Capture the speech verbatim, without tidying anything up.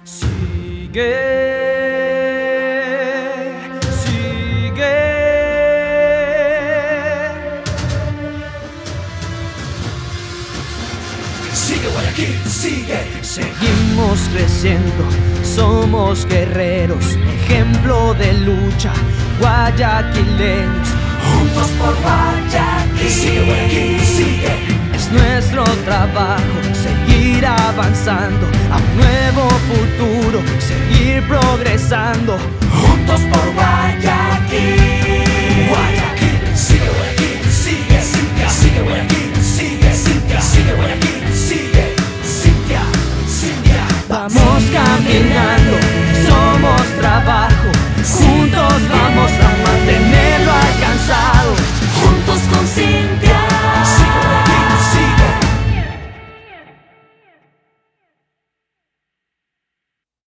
Sigue, sigue. Sigue Guayaquil, sigue. Seguimos creciendo, somos guerreros, ejemplo de lucha, guayaquileños. Juntos por Guayaquil. Sigue Guayaquil, sigue. Es nuestro trabajo seguir avanzando a un nuevo futuro, seguir progresando. Juntos por Guayaquil. Guayaquil, sigue Guayaquil, sigue, Cintia. Sigue Guayaquil, sigue, Cintia. Sigue Guayaquil, sigue, Cintia, Cintia. Vamos caminando